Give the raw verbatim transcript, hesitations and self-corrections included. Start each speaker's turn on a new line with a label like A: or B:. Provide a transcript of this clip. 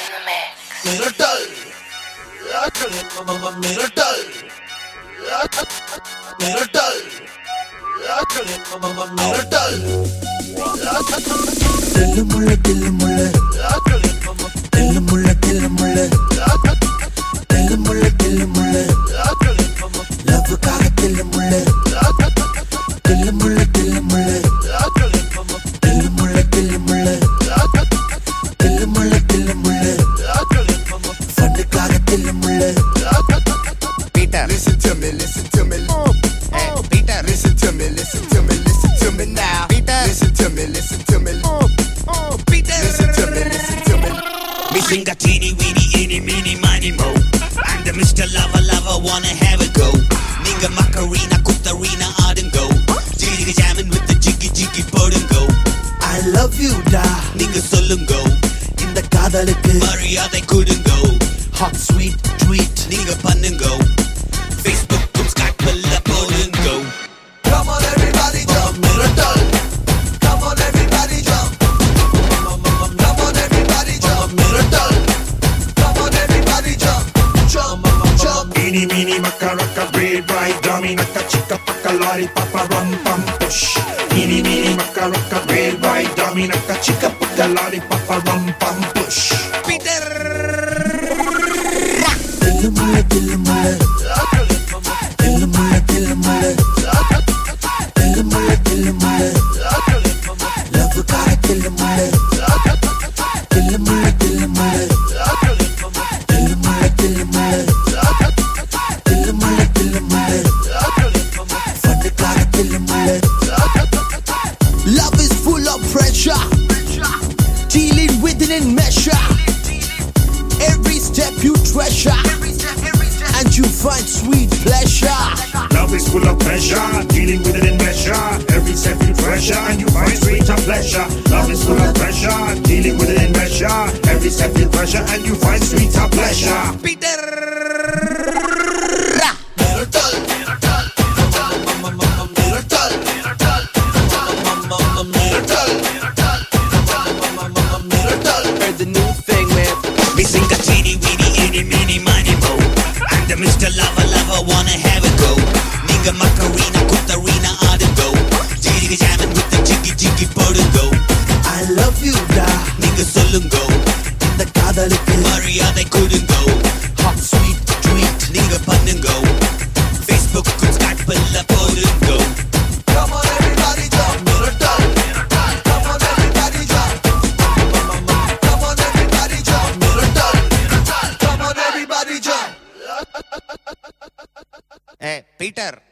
A: the mix.
B: Miracle, miracle, miracle, miracle. Dillu mulla, dillu mulla, dillu mulla, dillu mulla, dillu mulla, dillu mulla. Love kaga dillu mulla, dillu mulla, dillu mulla, dillu mulla, dillu mulla, dillu mulla, dillu mulla. Fun kaga dillu mulla.
C: Peter, listen to me, listen to me. Hey, Peter, listen to me, listen to me, listen to me now. Peter, listen to me, listen to me. Peter, listen to me, listen to me.
D: Me sing a teeny weeny, eeny meeny miny mo. I'm the Mister Lover Lover, wanna have a go. Ninga Macarena, Kutharina, Arden go. Jiggy jamming with the jiggy jiggy burden go.
B: I love you da.
D: Ninga solungo.
B: இந்த காதலுக்கு
D: மரியாதை couldn't go.
B: hot sweet tweet.
D: Ninga பண்ணுங்கோ. Facebook கும் Skype ல போடுங்கோ.
B: Come on everybody jump, miracle. Come on everybody jump. Come on everybody jump, miracle. Come on everybody jump, jump, jump.
E: Eeny, meeny, maka, raka, braid, right, dummy, naka, chicka, paka, lorry, papa, rum, pum, push. Eeny, meeny, maka, raka, braid, right, dummy, naka, chicka, paka, lorry, papa, rum, pum, push.
D: Peter.
B: Dillu mulla, dillu mulla, dillu mulla, dillu mulla, dillu mulla, dillu mulla. Love kaga dillu mulla, dillu mulla, dillu mulla, dillu mulla, dillu mulla, dillu mulla, dillu mulla. Fun kaga dillu mulla. Love is full of pressure, dealing with it in measure. Every step you treasure, and you find sweet pleasure.
E: Love is full of pleasure, dealing with it in measure. Every step you treasure, and you find sweet and pleasure. Love is full of pressure, dealing with it in measure. Every step you treasure, and you find sweet and pleasure.
D: Peter.
B: Miracle, miracle, miracle, miracle.
C: Heard the new thing, man.
D: Me sing a teeny weeny, eeny meeny miny mo. I'm the Mister Lover Lover, wanna have a go. Ninga Macarena, Kutharina, Arden go. Jiggy jamming with the jiggy jiggy burden go.
B: I love you da.
D: Ninga solungo.
B: இந்த காதலுக்கு
D: மரியாதை couldn't go.
B: hot sweet tweet.
D: Ninga பண்ணுங்கோ. Facebook கும் Skype ல போடுங்கோ.
B: Come on everybody jump, miracle. Come on everybody jump. Come on everybody jump, miracle. Come on everybody jump.
C: Hey, Peter.